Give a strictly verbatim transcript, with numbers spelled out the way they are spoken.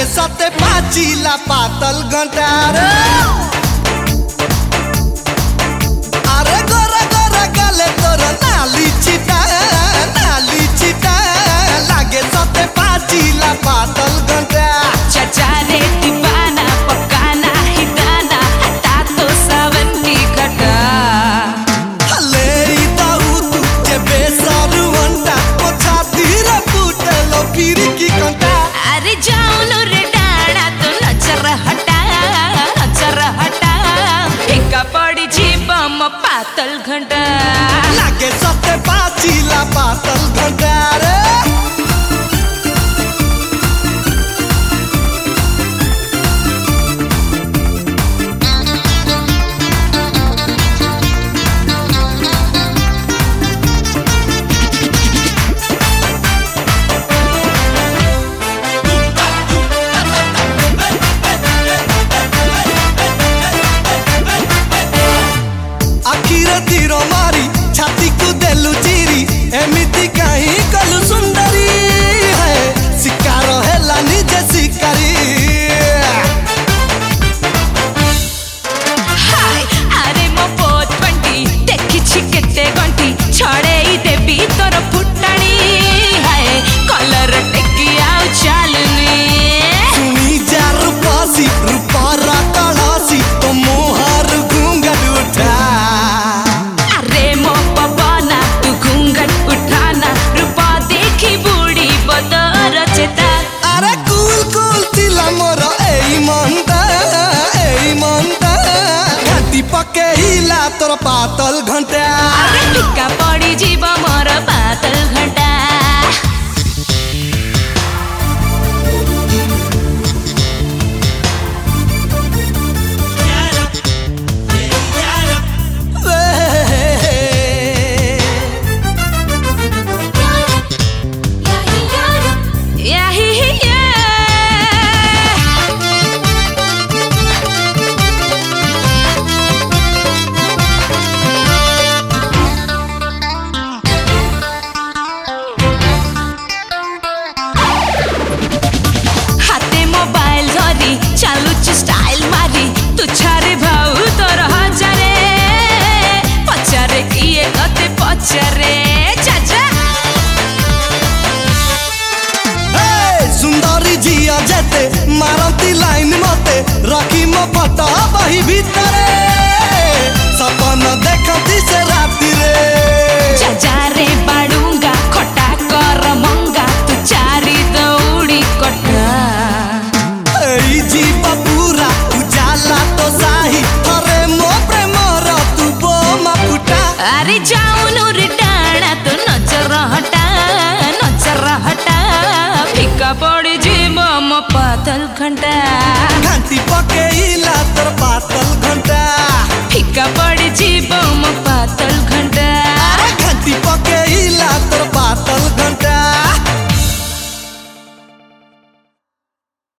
लागे सते पाचिला पातल घंटार अरे गोरा गोरा गले तोर नाली चिटा नाली चिटा लागे सते पाचिला पातल घंटा चाचा रे दीवाना पकाना हिदाना हटा तो सावन की घटा हले दाऊ तू जे बेसरू अंटा पोछा धीरे फूटलो फिर की कंटा अरे जाऊन रे डाड़ा तो नजर हटा नजर हटा फेंका पड़ी जीबम पातल घंटा लागे सते पाचिला पातल घंटा रे तीरो मारी छाती को देलु चीरी एमिति कहीं कलु सुंदरी है शिकार है निजे शिकारी हाय अरे मो पोत बंटी देखी छिकेते गंटी छड़े ही देबी तोर फुटाणी हाय कलर टेकी आउ चालनी सुनी जा रूपासी रूपारा कलासी तो मोहर घूंघट उठा अरे कूल कूल तिला मोर एई मनता एई मनता घाटी पके हिला तोर पातल घंटा अरे टिक्का पड़ी जीव मोर पातल घंटा चालू स्टाइल मारी तू छारे भाऊ तोर हजारे पचारे किए कते पचारे चाचा हे सुंदरी जिया जेते मारती लाइन मते रखी म पटा बही भीतरे सपना देखती से राती रे चाचा रे बाडूंगा खटा कर मंगा तू चारी दौड़ी कटा जीवा पूरा उजाला तो साही अरे मो प्रेम रा तू बोमा फुटा अरे जाऊन रे डाड़ा तो नजर हटा नजर हटा फिका पड़ी जीव म पातल घंटा घंटी पके